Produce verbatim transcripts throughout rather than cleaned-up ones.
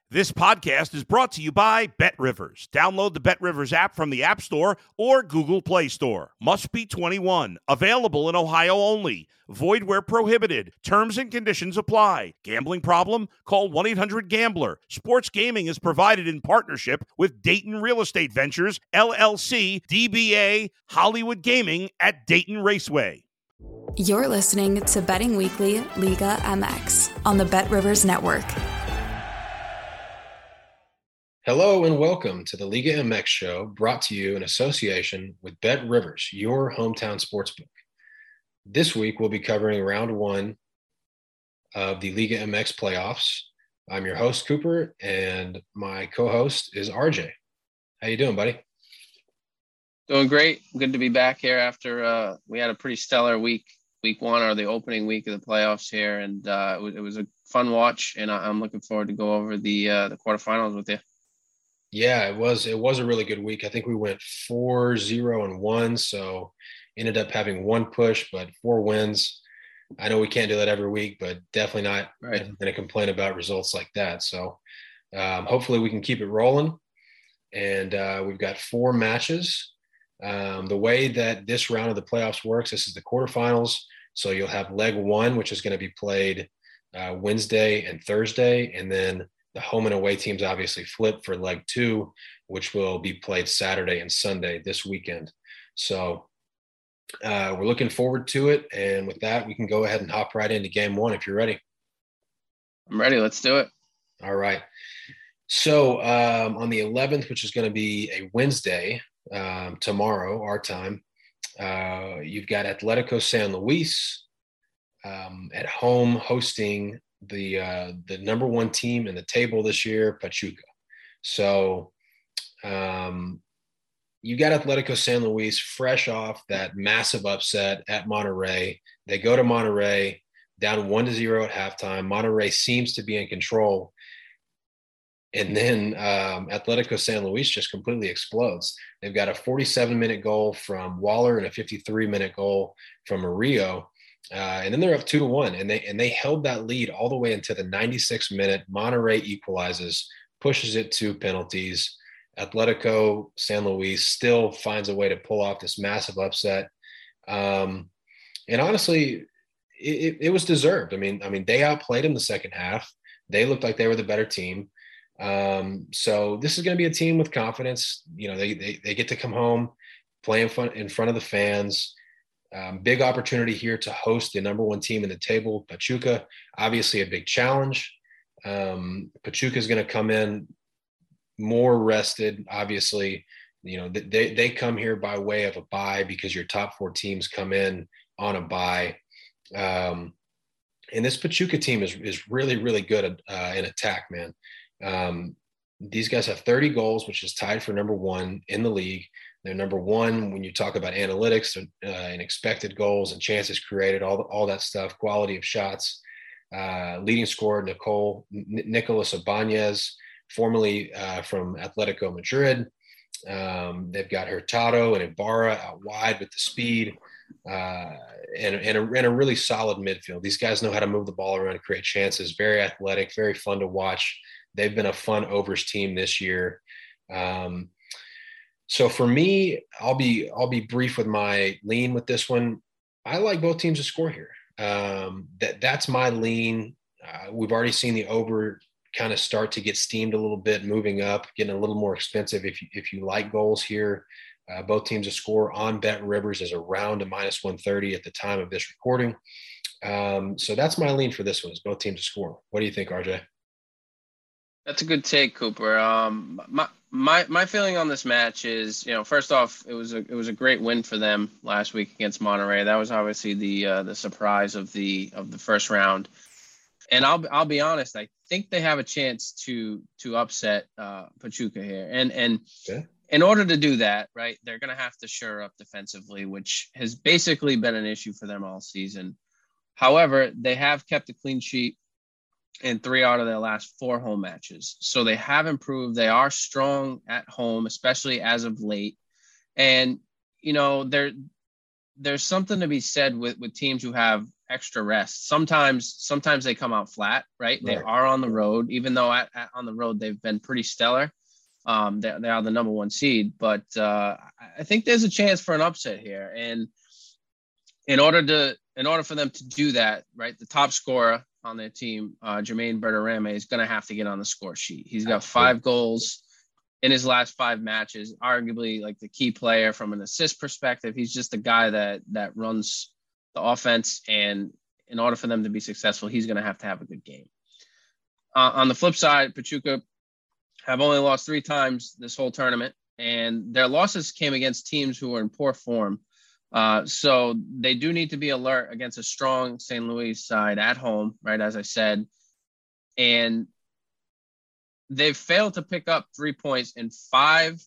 This podcast is brought to you by BetRivers. Download the BetRivers app from the App Store or Google Play Store. Must be twenty-one. Available in Ohio only. Void where prohibited. Terms and conditions apply. Gambling problem? Call one eight hundred gambler. Sports gaming is provided in partnership with Dayton Real Estate Ventures, L L C, D B A, Hollywood Gaming at Dayton Raceway. You're listening to Betting Weekly Liga M X on the BetRivers Network. Hello and welcome to the Liga M X show, brought to you in association with BetRivers, your hometown sportsbook. This week we'll be covering round one of the Liga M X playoffs. I'm your host, Cooper, and my co-host is R J. How you doing, buddy? Doing great. Good to be back here after uh, we had a pretty stellar week, week one, or the opening week of the playoffs here, and uh, it, was, it was a fun watch, and I, I'm looking forward to go over the uh, the quarterfinals with you. Yeah, it was it was a really good week. I think we went four, zero, and one, so ended up having one push, but four wins. I know we can't do that every week, but definitely not right. going to complain about results like that. So um, hopefully we can keep it rolling. And uh, we've got four matches. Um, the way that this round of the playoffs works, this is the quarterfinals. So you'll have leg one, which is going to be played uh, Wednesday and Thursday, and then the home and away teams obviously flip for leg two, which will be played Saturday and Sunday this weekend. So uh, we're looking forward to it. And with that, we can go ahead and hop right into game one if you're ready. I'm ready. Let's do it. All right. So um, on the eleventh, which is going to be a Wednesday, um, tomorrow, our time, uh, you've got Atletico San Luis um, at home hosting the uh, the number one team in the table this year, Pachuca. So um, you got Atletico San Luis fresh off that massive upset at Monterrey. They go to Monterrey down one to zero at halftime. Monterrey seems to be in control. And then um, Atletico San Luis just completely explodes. They've got a forty-seven minute goal from Waller and a fifty-three minute goal from Murillo. Uh, and then they're up two to one, and they and they held that lead all the way into the ninety-sixth minute. Monterrey equalizes, pushes it to penalties. Atletico San Luis still finds a way to pull off this massive upset, um, and honestly, it, it was deserved. I mean, I mean, they outplayed in the second half. They looked like they were the better team. Um, so this is going to be a team with confidence. You know, they they they get to come home, play in front in front of the fans. Um, big opportunity here to host the number one team in the table, Pachuca. Obviously a big challenge. Um, Pachuca is going to come in more rested. Obviously, you know, they, they come here by way of a bye because your top four teams come in on a bye. Um, and this Pachuca team is, is really, really good uh, in attack, man. Um, these guys have thirty goals, which is tied for number one in the league. They're number one when you talk about analytics uh, and expected goals and chances created, all, all that stuff, quality of shots. Uh, leading scorer, Nicole, N- Nicolas Ibanez, formerly uh, from Atletico Madrid. Um, they've got Hurtado and Ibarra out wide with the speed uh, and, and, a, and a really solid midfield. These guys know how to move the ball around and create chances. Very athletic, very fun to watch. They've been a fun overs team this year. Um, So for me, I'll be I'll be brief with my lean with this one. I like both teams to score here. Um, that that's my lean. Uh, we've already seen the over kind of start to get steamed a little bit, moving up, getting a little more expensive. If you, if you like goals here, uh, both teams to score on BetRivers is around a minus one thirty at the time of this recording. Um, so that's my lean for this one, is both teams to score. What do you think, R J? That's a good take, Cooper. Um, my my my feeling on this match is, you know, first off, it was a it was a great win for them last week against Monterrey. That was obviously the uh, the surprise of the of the first round. And I'll I'll be honest, I think they have a chance to to upset uh, Pachuca here. And and yeah. in order to do that, right, they're going to have to shore up defensively, which has basically been an issue for them all season. However, they have kept a clean sheet in three out of their last four home matches. So they have improved. They are strong at home, especially as of late. And, you know, there, there's something to be said with, with teams who have extra rest. Sometimes, sometimes they come out flat, right? They Right. are on the road, even though at, at, on the road they've been pretty stellar. Um, they, they are the number one seed, but uh, I think there's a chance for an upset here. And in order to, in order for them to do that, right, the top scorer on their team, uh, Jermaine Bertarame, is going to have to get on the score sheet. He's got five goals in his last five matches, arguably like the key player from an assist perspective. He's just the guy that that runs the offense, and in order for them to be successful, he's going to have to have a good game. Uh, on the flip side, Pachuca have only lost three times this whole tournament, and their losses came against teams who are in poor form. Uh, so they do need to be alert against a strong Saint Louis side at home, right, as I said. And they've failed to pick up three points in five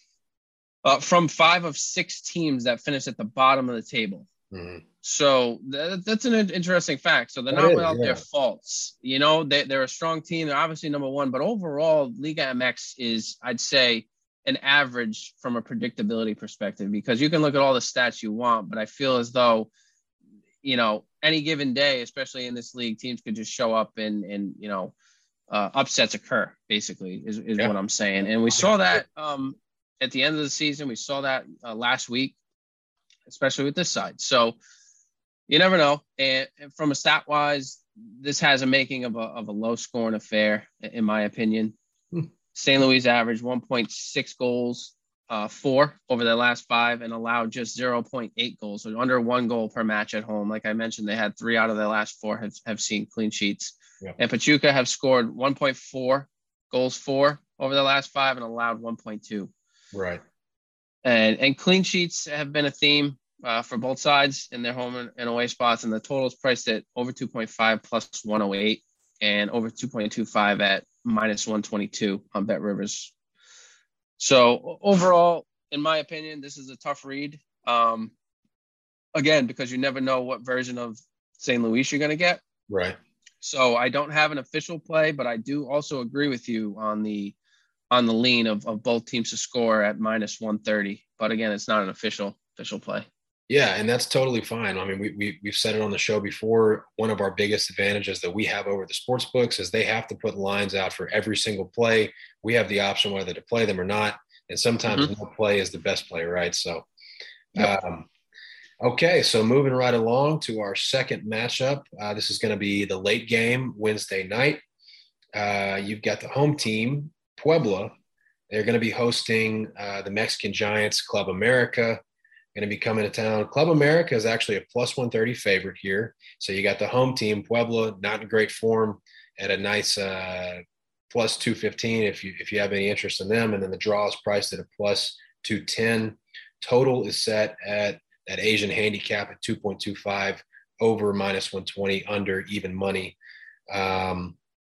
uh, from five of six teams that finished at the bottom of the table. Mm-hmm. So th- that's an interesting fact. So they're that not is, without yeah. their faults. You know, they, they're a strong team. They're obviously number one, but overall, Liga M X is, I'd say, an average from a predictability perspective, because you can look at all the stats you want, but I feel as though, you know, any given day, especially in this league, teams could just show up and, and you know, uh, upsets occur, basically, is, is yeah. what I'm saying. And we saw that um, at the end of the season. We saw that uh, last week, especially with this side. So you never know. And, and from a stat wise, this has a making of a, of a low scoring affair, in my opinion. Hmm. Saint Louis averaged one point six goals, uh, four over their last five, and allowed just zero point eight goals, so under one goal per match at home. Like I mentioned, they had three out of their last four have, have seen clean sheets. Yeah. And Pachuca have scored one point four goals, four over the last five, and allowed one point two. Right. And and clean sheets have been a theme uh, for both sides in their home and, and away spots, and the total is priced at over two point five plus one oh eight, and over two point two five at minus one twenty-two on Bet Rivers. So overall, in my opinion, this is a tough read. Um, again, because you never know what version of Saint Louis you're going to get. Right. So I don't have an official play, but I do also agree with you on the on the lean of, of both teams to score at minus one thirty. But again, it's not an official official play. Yeah, and that's totally fine. I mean, we, we, we've said it on the show before. One of our biggest advantages that we have over the sports books is they have to put lines out for every single play. We have the option whether to play them or not. And sometimes mm-hmm. no play is the best play, right? So, yep. um, okay, so moving right along to our second matchup. Uh, this is going to be the late game Wednesday night. Uh, you've got the home team, Puebla. They're going to be hosting uh, the Mexican Giants, Club America. Going to be coming to town. Club America is actually a plus one thirty favorite here. So you got the home team, Puebla, not in great form, at a nice uh, plus two fifteen if you if you have any interest in them. And then the draw is priced at a plus two ten. Total is set at that Asian handicap at two point two five, over minus one twenty, under even money. Um,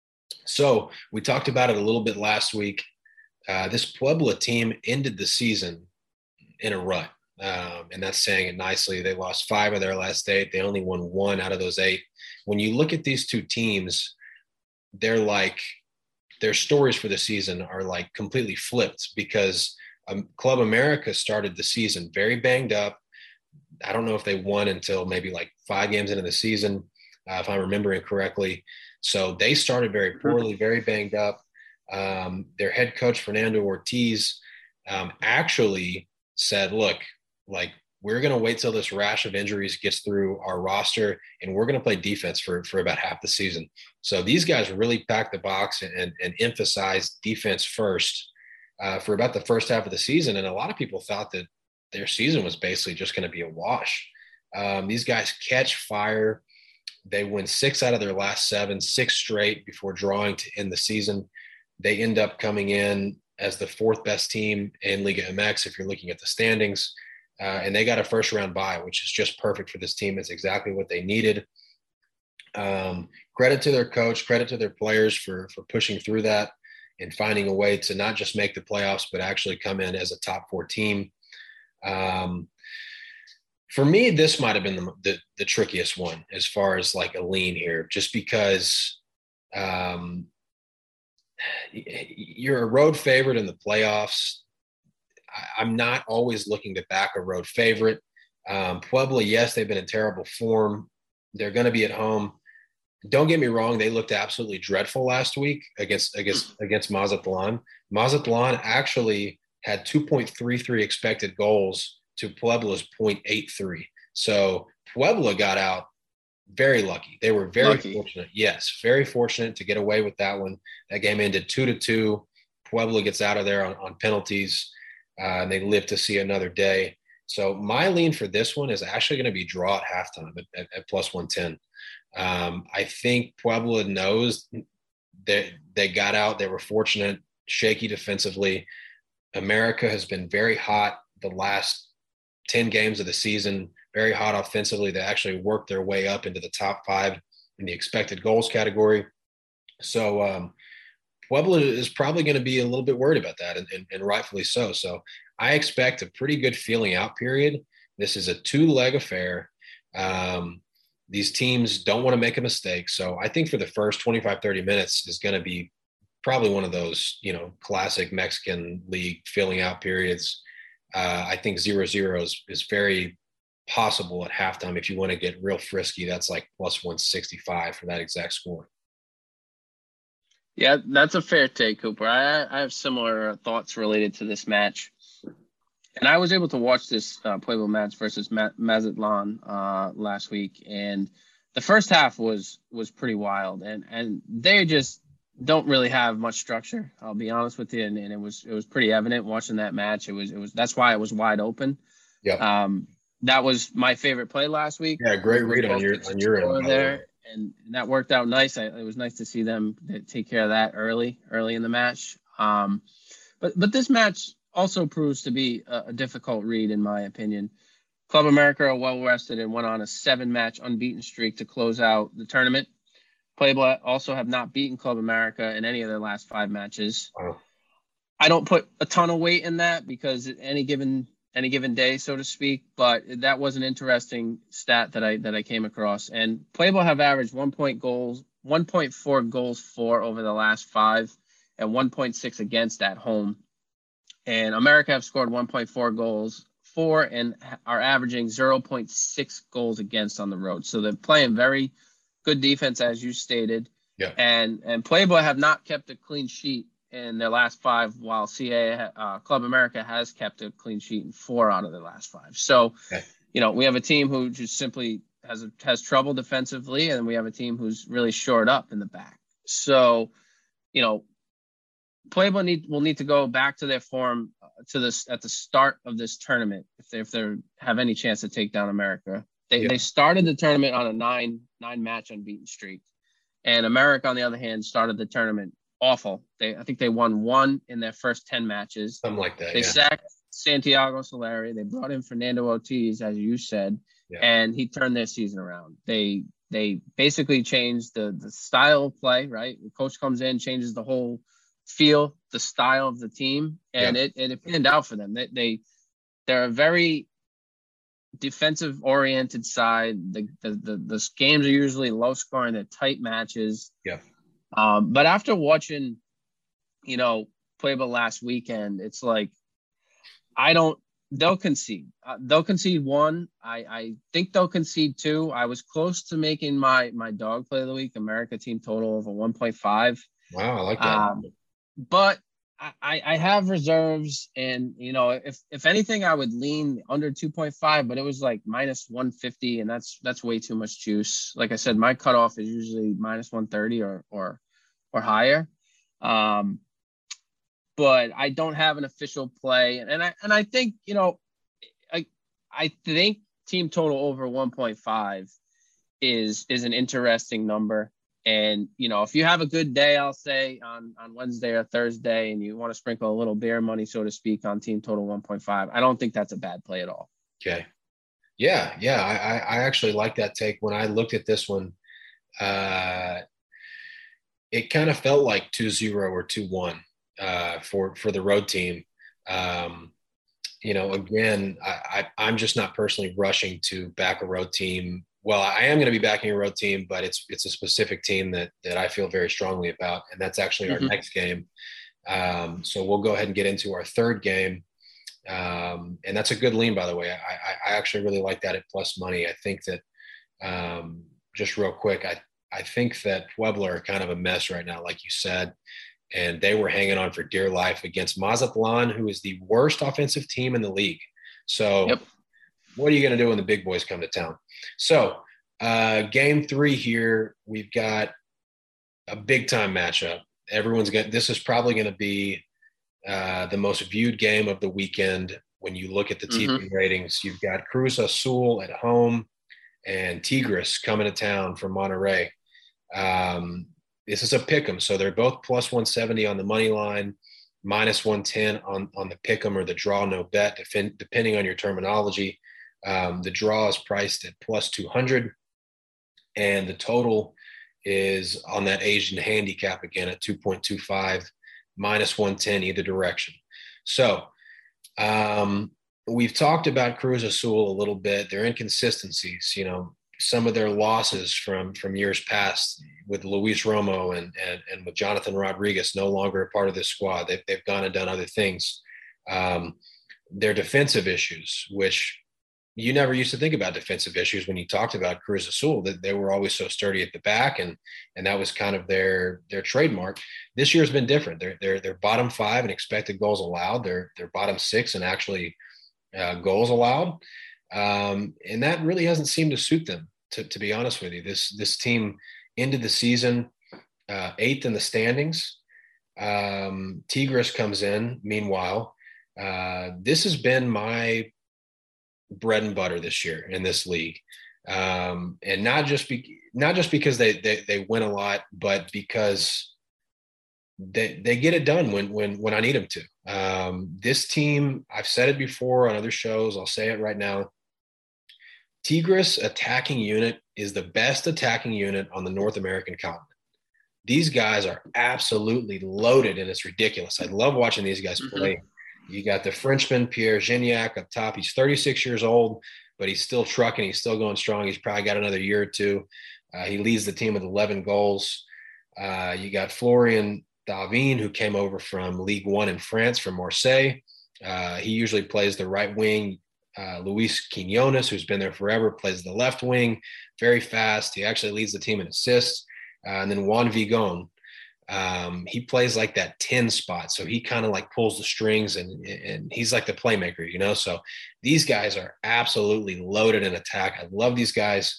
so we talked about it a little bit last week. Uh, this Puebla team ended the season in a rut. Um, and that's saying it nicely. They lost five of their last eight. They only won one out of those eight. When you look at these two teams, they're like, their stories for the season are like completely flipped, because um, Club America started the season very banged up. I don't know if they won until maybe like five games into the season, uh, if I'm remembering correctly. So they started very poorly, very banged up. Um, their head coach, Fernando Ortiz, um, actually said, look, like, we're going to wait till this rash of injuries gets through our roster, and we're going to play defense for, for about half the season. So these guys really packed the box and, and emphasized defense first uh, for about the first half of the season. And a lot of people thought that their season was basically just going to be a wash. Um, these guys catch fire. They win six out of their last seven, six straight before drawing to end the season. They end up coming in as the fourth best team in Liga M X if you're looking at the standings. Uh, and they got a first round bye, which is just perfect for this team. It's exactly what they needed. Um, credit to their coach, credit to their players for, for pushing through that and finding a way to not just make the playoffs, but actually come in as a top four team. Um, for me, this might've been the, the, the trickiest one as far as like a lean here, just because um, you're a road favorite in the playoffs. I'm not always looking to back a road favorite. Um, Puebla, yes, they've been in terrible form. They're going to be at home. Don't get me wrong; they looked absolutely dreadful last week against against against Mazatlan. Mazatlan actually had two point three three expected goals to Puebla's zero point eight three. So Puebla got out very lucky. They were very Lucky. fortunate. Yes, very fortunate to get away with that one. That game ended two to two. Puebla gets out of there on, on penalties, uh, and they live to see another day. So my lean for this one is actually going to be draw at halftime at, at, at plus one ten. Um, I think Puebla knows that they got out. They were fortunate, shaky defensively. America has been very hot the last ten games of the season, very hot offensively. They actually worked their way up into the top five in the expected goals category. So um, Puebla is probably going to be a little bit worried about that, and, and, and rightfully so. So I expect a pretty good feeling out period. This is a two-leg affair. Um, these teams don't want to make a mistake. So I think for the first twenty-five, thirty minutes is going to be probably one of those, you know, classic Mexican league filling out periods. Uh, I think zero zero is, is very possible at halftime. If you want to get real frisky, that's like plus one sixty-five for that exact score. Yeah, that's a fair take, Cooper. I, I have similar thoughts related to this match. And I was able to watch this uh, Puebla match versus Ma- Mazatlan uh, last week, and the first half was was pretty wild, and and they just don't really have much structure. I'll be honest with you, and, and it was it was pretty evident watching that match. It was it was that's why it was wide open. Yeah, um, that was my favorite play last week. Yeah, great read on your on your end there, and, and that worked out nice. I, it was nice to see them take care of that early early in the match. Um, but but this match also proves to be a, a difficult read, in my opinion. Club America are well rested and went on a seven-match unbeaten streak to close out the tournament. Puebla also have not beaten Club America in any of their last five matches. Wow. I don't put a ton of weight in that because any given any given day, so to speak, but that was an interesting stat that I that I came across. And Puebla have averaged one point goals, one point four goals for over the last five, and one point six against at home. And America have scored one point four goals for and are averaging zero point six goals against on the road. So they're playing very good defense, as you stated. Yeah. And and Puebla have not kept a clean sheet in their last five, while C A uh, Club America has kept a clean sheet in four out of their last five. So, okay. you know, we have a team who just simply has a, has trouble defensively, and we have a team who's really shored up in the back. So, you know, Puebla need will need to go back to their form uh, to this at the start of this tournament if they if they have any chance to take down America. They yeah. they started the tournament on a nine nine match unbeaten streak, and America, on the other hand, started the tournament awful. They I think they won one in their first ten matches. Something like that. They yeah. sacked Santiago Solari. They brought in Fernando Ortiz, as you said, yeah. and he turned their season around. They they basically changed the the style of play. Right, the coach comes in, changes the whole feel, the style of the team, and yeah. it, it panned out for them. They, they they're a very defensive oriented side. The, the the the games are usually low scoring, they're tight matches. Yeah. Um, but after watching, you know, Puebla last weekend, it's like I don't. They'll concede. Uh, they'll concede one. I I think they'll concede two. I was close to making my my dog play of the week, America team total over one point five. Wow, I like that. Um, But I, I have reserves, and, you know, if, if anything, I would lean under two point five, but it was like minus one fifty, and that's that's way too much juice. Like I said, my cutoff is usually minus one thirty or or or higher. Um, but I don't have an official play, and I and I think, you know, I I think team total over one point five is is an interesting number. And, you know, if you have a good day, I'll say on, on Wednesday or Thursday, and you want to sprinkle a little beer money, so to speak, on team total one point five, I don't think that's a bad play at all. Okay. Yeah. Yeah. I, I actually like that take. When I looked at this one, uh, it kind of felt like two zero or two one uh, for, for the road team. Um, you know, again, I, I, I'm just not personally rushing to back a road team. Well, I am going to be backing a road team, but it's it's a specific team that that I feel very strongly about, and that's actually our mm-hmm. next game. Um, so we'll go ahead and get into our third game, um, and that's a good lean, by the way. I, I actually really like that at plus money. I think that um, just real quick, I, I think that Puebla are kind of a mess right now, like you said, and they were hanging on for dear life against Mazatlan, who is the worst offensive team in the league. So yep. What are you going to do when the big boys come to town? So uh, game three here, we've got a big time matchup. Everyone's got, this is probably going to be uh, the most viewed game of the weekend. When you look at the T V mm-hmm. ratings, you've got Cruz Azul at home and Tigres coming to town from Monterrey. Um, this is a pick 'em. So they're both plus one seventy on the money line, minus one ten on, on the pick 'em or the draw no bet, defend, depending on your terminology. Um, the draw is priced at plus two hundred, and the total is on that Asian handicap again at two point two five, minus one ten either direction. So um, we've talked about Cruz Azul a little bit. Their inconsistencies, you know, some of their losses from from years past with Luis Romo and and, and with Jonathan Rodriguez no longer a part of this squad. They've, they've gone and done other things. Um, their defensive issues, which you never used to think about defensive issues when you talked about Cruz Azul, that they were always so sturdy at the back, and and that was kind of their their trademark. This year's been different. They're they're they're bottom five in expected goals allowed. They're they're bottom six in actually uh, goals allowed, um, and that really hasn't seemed to suit them. To to be honest with you, this this team ended the season uh, eighth in the standings. Um, Tigres comes in. Meanwhile, uh, this has been my bread and butter this year in this league, um, and not just be, not just because they, they they win a lot, but because they they get it done when when when I need them to. Um, this team, I've said it before on other shows, I'll say it right now. Tigres attacking unit is the best attacking unit on the North American continent. These guys are absolutely loaded, and it's ridiculous. I love watching these guys play. Mm-hmm. You got the Frenchman, Pierre Gignac, up top. He's thirty-six years old, but he's still trucking. He's still going strong. He's probably got another year or two. Uh, he leads the team with eleven goals. Uh, you got Florian Thauvin, who came over from Ligue one in France from Marseille. Uh, he usually plays the right wing. Uh, Luis Quinones, who's been there forever, plays the left wing. Very fast. He actually leads the team in assists. Uh, and then Juan Vigon. Um, he plays like that ten spot. So he kind of like pulls the strings, and, and he's like the playmaker, you know? So these guys are absolutely loaded in attack. I love these guys.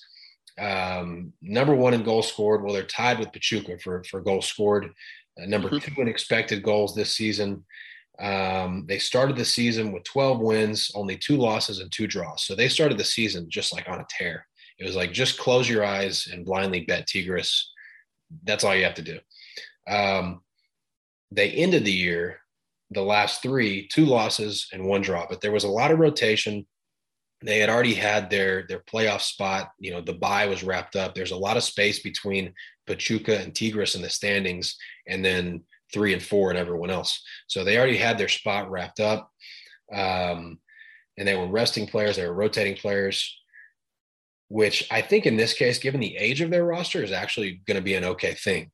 Um, number one in goals scored. Well, they're tied with Pachuca for, for goals scored. Uh, number mm-hmm. two in expected goals this season. Um, they started the season with twelve wins, only two losses and two draws. So they started the season just like on a tear. It was like, just close your eyes and blindly bet Tigres. That's all you have to do. Um, they ended the year, the last three, two losses and one draw, but there was a lot of rotation. They had already had their, their playoff spot. You know, the bye was wrapped up. There's a lot of space between Pachuca and Tigres in the standings, and then three and four and everyone else. So they already had their spot wrapped up. Um, and they were resting players. They were rotating players, which I think in this case, given the age of their roster, is actually going to be an okay thing.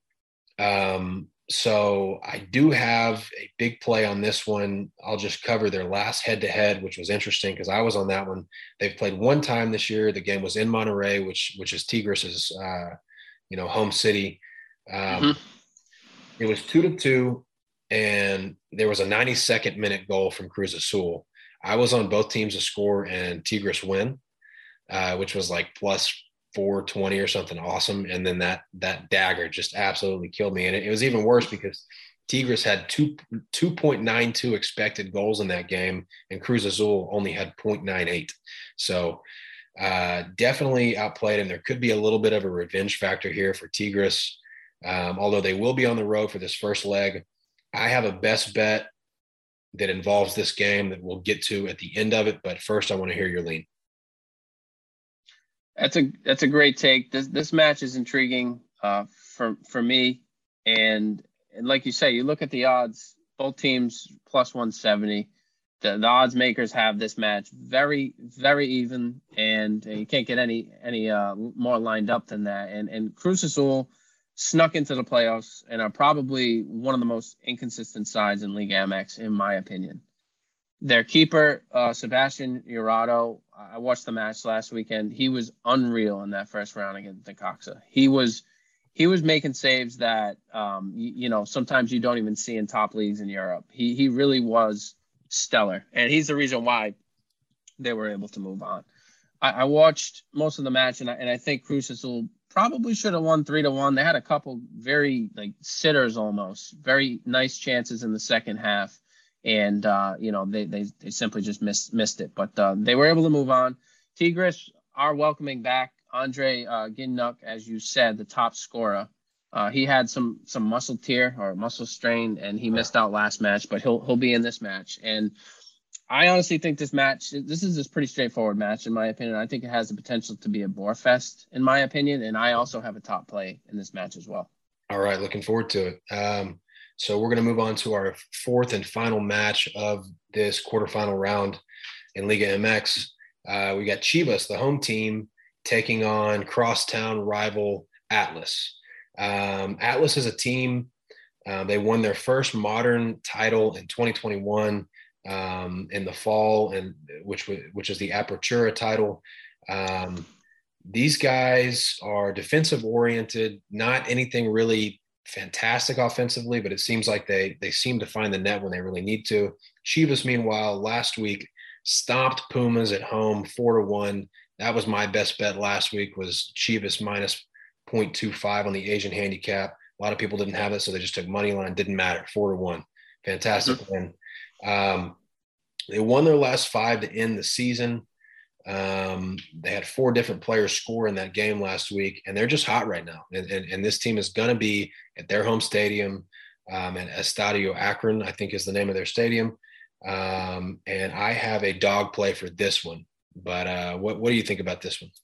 Um, so I do have a big play on this one. I'll just cover their last head-to-head, which was interesting because I was on that one. They've played one time this year. The game was in Monterrey, which which is Tigres' uh, you know, home city. Um, mm-hmm. It was two to two, and there was a ninety-second minute goal from Cruz Azul. I was on both teams to score and Tigres win, uh, which was like plus four twenty or something awesome. And then that that dagger just absolutely killed me. And it, it was even worse because Tigres had two, two point nine two expected goals in that game, and Cruz Azul only had zero point nine eight. So uh, definitely outplayed him. There could be a little bit of a revenge factor here for Tigres, um, although they will be on the road for this first leg. I have a best bet that involves this game that we'll get to at the end of it. But first, I want to hear your lean. That's a that's a great take. This this match is intriguing uh, for for me, and, and like you say, you look at the odds. Both teams plus one seventy. The, the odds makers have this match very very even, and you can't get any any uh, more lined up than that. And and Cruz Azul snuck into the playoffs and are probably one of the most inconsistent sides in Liga M X, in my opinion. Their keeper, uh, Sebastian Jurado, I watched the match last weekend. He was unreal in that first round against Necaxa. He was he was making saves that um, you, you know sometimes you don't even see in top leagues in Europe. He he really was stellar, and he's the reason why they were able to move on. I, I watched most of the match, and I, and I think Cruz Azul probably should have won three to one. They had a couple very like sitters almost, very nice chances in the second half. And, uh, you know, they, they, they simply just missed, missed it. But uh, they were able to move on. Tigres are welcoming back Andre uh, Ginnuck, as you said, the top scorer. Uh, he had some some muscle tear or muscle strain, and he missed out last match, but he'll he'll be in this match. And I honestly think this match, this is a pretty straightforward match, in my opinion. I think it has the potential to be a bore fest, in my opinion. And I also have a top play in this match as well. All right, looking forward to it. Um, So we're going to move on to our fourth and final match of this quarterfinal round in Liga M X. Uh, we got Chivas, the home team, taking on crosstown rival Atlas. Um, Atlas is a team. Uh, they won their first modern title in twenty twenty-one um, in the fall, and which which is the Apertura title. Um, these guys are defensive oriented, not anything really fantastic offensively, but it seems like they they seem to find the net when they really need to. Chivas, meanwhile, last week stomped Pumas at home four to one. That was my best bet last week, was Chivas minus zero point two five on the Asian handicap. A lot of people didn't have it, so they just took money line. Didn't matter. Four to one. Fantastic mm-hmm. win. Um, they won their last five to end the season. Um, they had four different players score in that game last week, and they're just hot right now. And, and, and this team is going to be at their home stadium, um, at Estadio Akron, I think is the name of their stadium. Um, and I have a dog play for this one, but uh, what, what do you think about this one?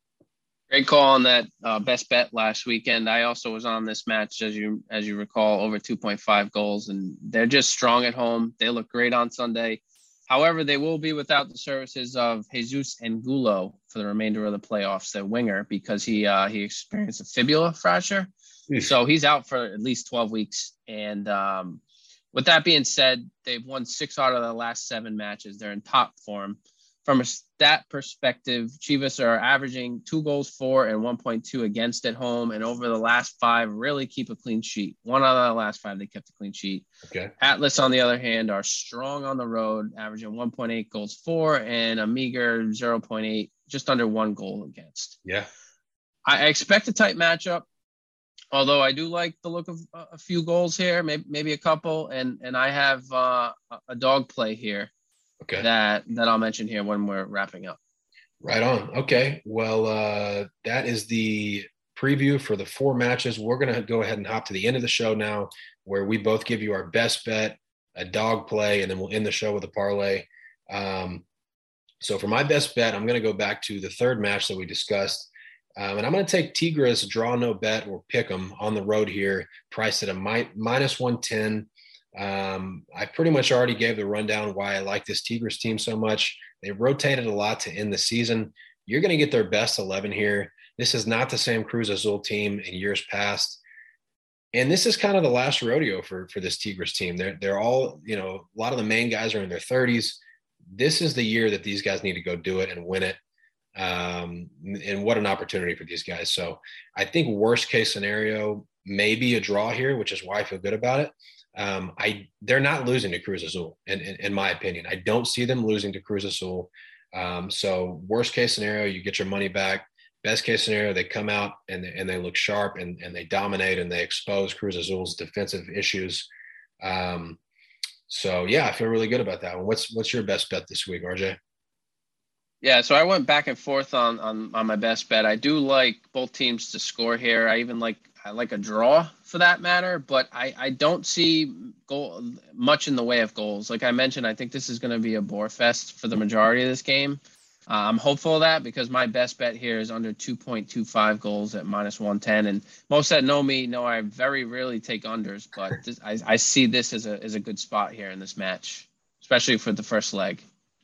Great call on that uh, best bet last weekend. I also was on this match, as you, as you recall, over two point five goals, and they're just strong at home. They look great on Sunday. However, they will be without the services of Jesus Angulo for the remainder of the playoffs, the winger, because he uh, he experienced a fibula fracture. Eesh. So he's out for at least twelve weeks. And um, with that being said, they've won six out of the last seven matches. They're in top form. From a stat perspective, Chivas are averaging two goals for and one point two against at home. And over the last five, really keep a clean sheet. One out of the last five, they kept a clean sheet. Okay. Atlas, on the other hand, are strong on the road, averaging one point eight goals for and a meager zero point eight, just under one goal against. Yeah. I expect a tight matchup, although I do like the look of a few goals here, maybe maybe a couple. And, and I have uh, a dog play here. Okay. That that I'll mention here when we're wrapping up. Right on. Okay. Well, uh, that is the preview for the four matches. We're going to go ahead and hop to the end of the show now, where we both give you our best bet, a dog play, and then we'll end the show with a parlay. Um, so for my best bet, I'm going to go back to the third match that we discussed. Um, and I'm going to take Tigres draw no bet or pick them on the road here, priced at a mi- minus one ten. Um, I pretty much already gave the rundown why I like this Tigres team so much. They've rotated a lot to end the season. You're going to get their best eleven here. This is not the same Cruz Azul team in years past. And this is kind of the last rodeo for, for this Tigres team. They're, they're all, you know, a lot of the main guys are in their thirties. This is the year that these guys need to go do it and win it. Um, and what an opportunity for these guys. So I think worst case scenario, maybe a draw here, which is why I feel good about it. Um, I they're not losing to Cruz Azul, in, in, in my opinion. I don't see them losing to Cruz Azul. Um, so worst case scenario, you get your money back. Best case scenario, they come out and they, and they look sharp and, and they dominate and they expose Cruz Azul's defensive issues. Um, so yeah, I feel really good about that one. What's what's your best bet this week, R J? Yeah, so I went back and forth on, on on my best bet. I do like both teams to score here. I even like I like a draw for that matter, but I, I don't see goal much in the way of goals. Like I mentioned, I think this is going to be a bore fest for the majority of this game. Uh, I'm hopeful of that because my best bet here is under two point two five goals at minus one ten. And most that know me know I very rarely take unders, but this, I, I see this as a as a good spot here in this match, especially for the first leg.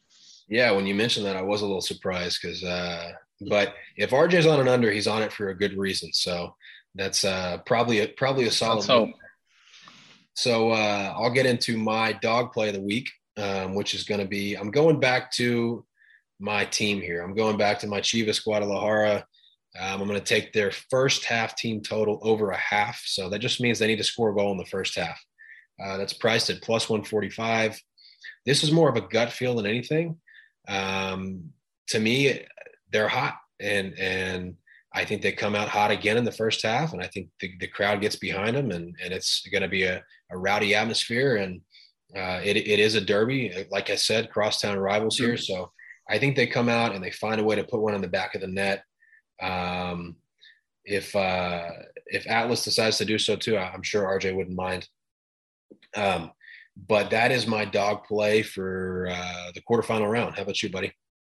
Yeah, when you mentioned that, I was a little surprised because, uh, but if R J's on an under, he's on it for a good reason. So that's uh, probably a, probably a solid. Let's hope. So uh, I'll get into my dog play of the week, um, which is going to be, I'm going back to my team here. I'm going back to my Chivas Guadalajara. Um, I'm going to take their first half team total over a half. So that just means they need to score a goal in the first half. Uh, that's priced at plus one forty-five. This is more of a gut feel than anything. Um, to me, they're hot, and and I think they come out hot again in the first half, and I think the, the crowd gets behind them, and, and it's going to be a, a rowdy atmosphere, and uh, it, it is a derby. Like I said, crosstown rivals here. So I think they come out and they find a way to put one in the back of the net. Um, if uh, if Atlas decides to do so too, I'm sure R J wouldn't mind. Um, but that is my dog play for uh, the quarterfinal round. How about you, buddy?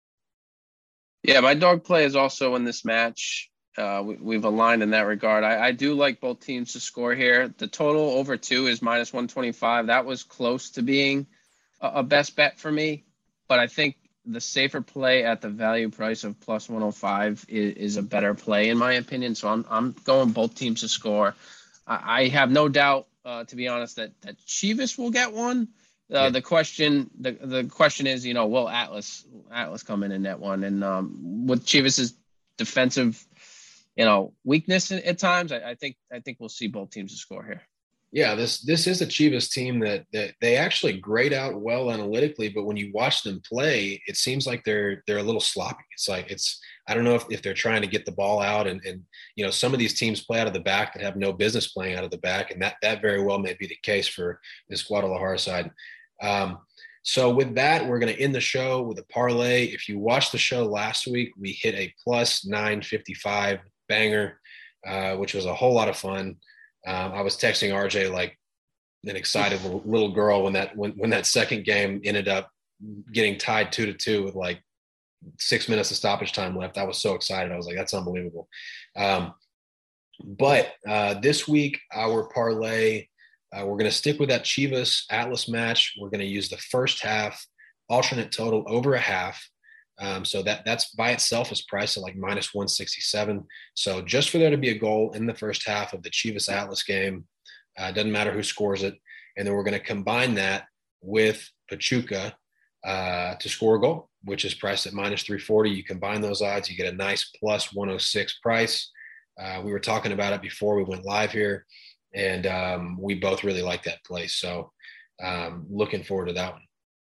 Yeah, my dog play is also in this match. Uh, we, we've aligned in that regard. I, I do like both teams to score here. The total over two is minus one twenty-five. That was close to being a, a best bet for me, but I think the safer play at the value price of plus one oh five is, is a better play in my opinion. So I'm I'm going both teams to score. I, I have no doubt, uh, to be honest, that that Chivas will get one. Uh, yeah. The question, the the question is, you know, will Atlas Atlas come in and net one? And um, with Chivas's defensive, you know, weakness at, at times, I, I think I think we'll see both teams to score here. Yeah, this this is a Chivas team that that they actually grade out well analytically, but when you watch them play, it seems like they're they're a little sloppy. It's like it's I don't know if, if they're trying to get the ball out, and and you know, some of these teams play out of the back that have no business playing out of the back, and that that very well may be the case for this Guadalajara side. Um, so with that, we're going to end the show with a parlay. If you watched the show last week, we hit a plus nine fifty-five banger, uh, which was a whole lot of fun. Um, I was texting R J like an excited little, little girl when that when, when that second game ended up getting tied two to two with like six minutes of stoppage time left. I was so excited. I was like, that's unbelievable. Um, but uh, this week, our parlay, uh, we're going to stick with that Chivas Atlas match. We're going to use the first half alternate total over a half. Um, so that that's by itself is priced at like minus one sixty-seven. So just for there to be a goal in the first half of the Chivas Atlas game, uh, doesn't matter who scores it. And then we're going to combine that with Pachuca uh, to score a goal, which is priced at minus three forty. You combine those odds, you get a nice plus one oh six price. Uh, we were talking about it before we went live here, and um, we both really like that play. So um, looking forward to that one.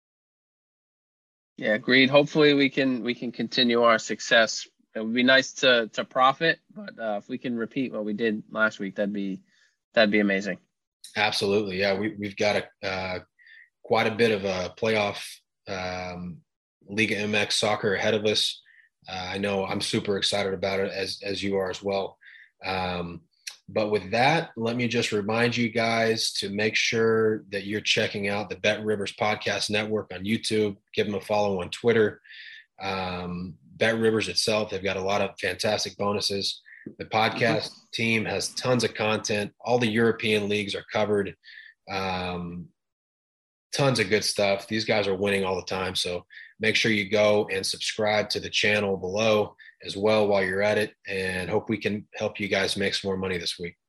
Yeah, agreed. Hopefully we can we can continue our success. It would be nice to to profit, but uh, if we can repeat what we did last week, that'd be that'd be amazing. Absolutely, yeah. We we've got a uh, quite a bit of a playoff um, Liga M X soccer ahead of us. Uh, I know I'm super excited about it, as as you are as well. Um, But with that, let me just remind you guys to make sure that you're checking out the Bet Rivers Podcast Network on YouTube. Give them a follow on Twitter. Um, Bet Rivers itself, they've got a lot of fantastic bonuses. The podcast mm-hmm. team has tons of content. All the European leagues are covered. Um, tons of good stuff. These guys are winning all the time. So make sure you go and subscribe to the channel below as well while you're at it, and hope we can help you guys make some more money this week.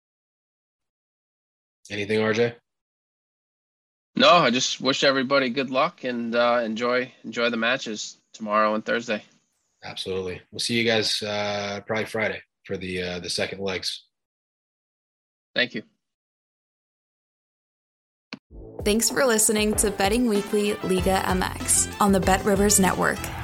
Anything, R J? No, I just wish everybody good luck and uh, enjoy enjoy the matches tomorrow and Thursday. Absolutely. We'll see you guys uh, probably Friday for the uh, the second legs. Thank you. Thanks for listening to Betting Weekly Liga M X on the Bet Rivers Network.